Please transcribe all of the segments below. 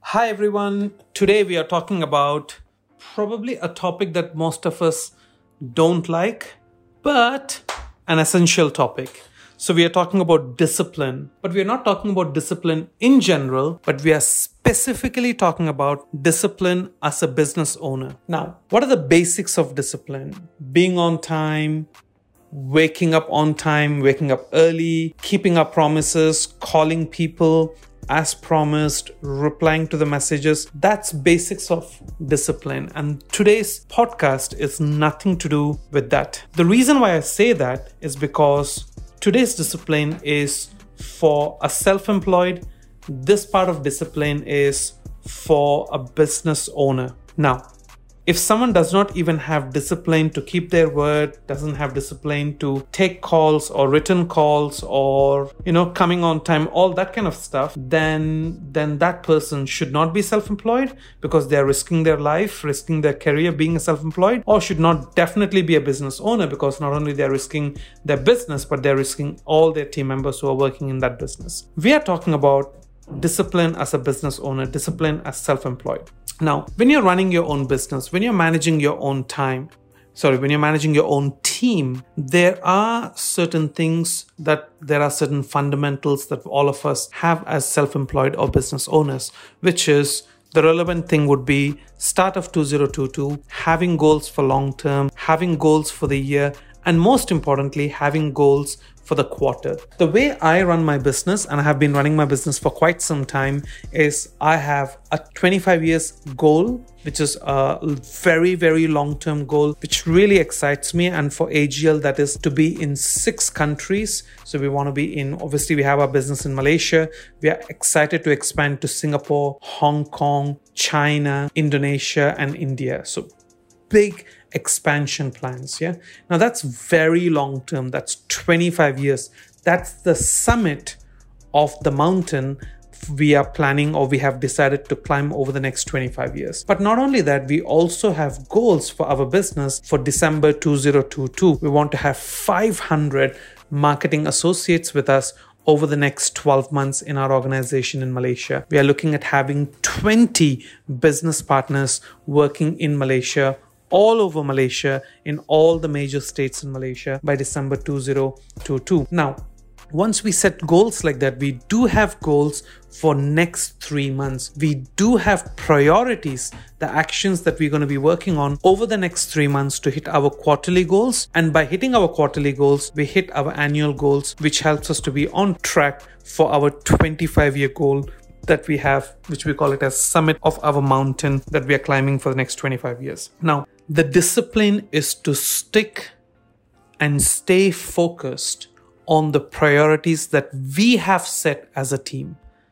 Hi everyone. Today we are talking about probably a topic that most of us don't like, but an essential topic. So we are talking about discipline, but we are not talking about discipline in general, but we are specifically talking about discipline as a business owner. Now, what are the basics of discipline? Being on time, waking up on time, waking up early, keeping our promises, calling people as promised, replying to the messages. That's basics of discipline. And today's podcast is nothing to do with that. The reason why I say that is because today's discipline is for a self-employed. This part of discipline is for a business owner. Now, if someone does not even have discipline to keep their word, doesn't have discipline to take calls or written calls or, coming on time, all that kind of stuff, then that person should not be self-employed because they're risking their life, risking their career being a self-employed, or should not definitely be a business owner because not only they're risking their business, but they're risking all their team members who are working in that business. We are talking about discipline as a business owner, discipline as self-employed. Now, when you're running your own business, when you're managing your own time, when you're managing your own team, there are certain fundamentals that all of us have as self-employed or business owners, which is the relevant thing would be start of 2022, having goals for long term, having goals for the year, and most importantly, having goals for the quarter. The way I run my business, and I have been running my business for quite some time, is I have a 25 years goal, which is a very, very long-term goal, which really excites me. And for AGL, that is to be in 6 countries. So we want to be obviously we have our business in Malaysia. We are excited to expand to Singapore, Hong Kong, China, Indonesia, and India. So big expansion plans. Now that's very long term. That's 25 years. That's the summit of the mountain we are planning or we have decided to climb over the next 25 years. But not only that, we also have goals for our business for December 2022. We want to have 500 marketing associates with us over the next 12 months in our organization in Malaysia. We are looking at having 20 business partners working in Malaysia, all over Malaysia, in all the major states in Malaysia by December 2022. Now, once we set goals like that, we do have goals for next 3 months. We do have priorities, the actions that we're going to be working on over the next 3 months to hit our quarterly goals. And by hitting our quarterly goals, we hit our annual goals, which helps us to be on track for our 25-year goal that we have, which we call it as summit of our mountain that we are climbing for the next 25 years. Now, the discipline is to stick and stay focused on the priorities that we have set as a team.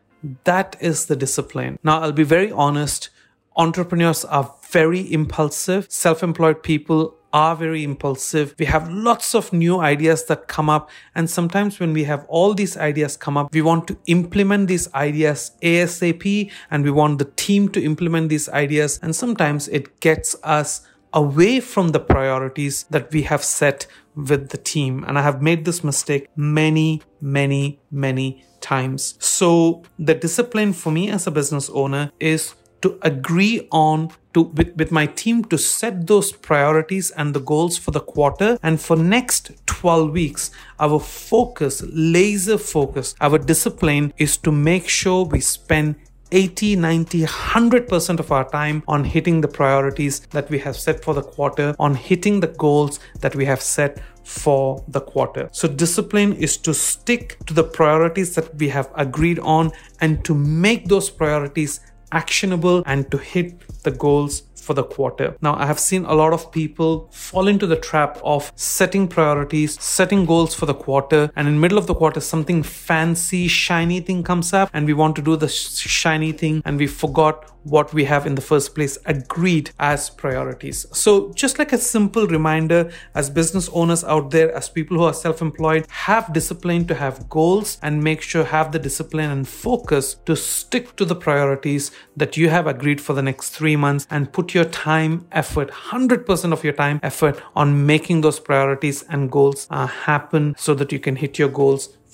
That is the discipline. Now, I'll be very honest. Entrepreneurs are very impulsive. Self-employed people are very impulsive. We have lots of new ideas that come up. And sometimes when we have all these ideas come up, we want to implement these ideas ASAP and we want the team to implement these ideas. And sometimes it gets us away from the priorities that we have set with the team. And I have made this mistake many, many, many times. So the discipline for me as a business owner is to agree on with my team to set those priorities and the goals for the quarter. And for next 12 weeks, our focus, laser focus, our discipline is to make sure we spend 80, 90, 100% of our time on hitting the priorities that we have set for the quarter, on hitting the goals that we have set for the quarter. So discipline is to stick to the priorities that we have agreed on and to make those priorities actionable and to hit the goals for the quarter. Now, I have seen a lot of people fall into the trap of setting priorities, setting goals for the quarter, and in the middle of the quarter, something fancy, shiny thing comes up and we want to do the shiny thing and we forgot what we have in the first place agreed as priorities. So just like a simple reminder, as business owners out there, as people who are self-employed, have discipline to have goals and make sure have the discipline and focus to stick to the priorities that you have agreed for the next 3 months and put your time, effort, 100% of your time, effort on making those priorities and goals happen so that you can hit your goals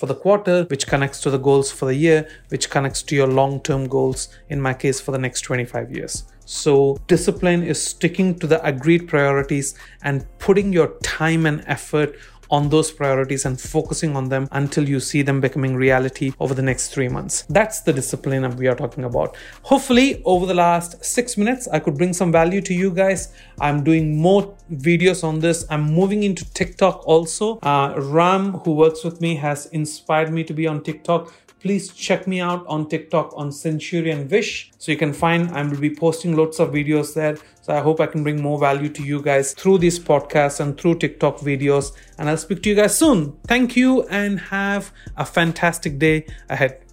for the quarter, which connects to the goals for the year, which connects to your long-term goals, in my case, for the next 25 years. So discipline is sticking to the agreed priorities and putting your time and effort on those priorities and focusing on them until you see them becoming reality over the next 3 months. That's the discipline we are talking about. Hopefully, over the last 6 minutes, I could bring some value to you guys. I'm doing more videos on this. I'm moving into TikTok also. Ram, who works with me, has inspired me to be on TikTok. Please check me out on TikTok on Centurion Vish. So you can find, I will be posting lots of videos there. So I hope I can bring more value to you guys through these podcasts and through TikTok videos. And I'll speak to you guys soon. Thank you and have a fantastic day ahead.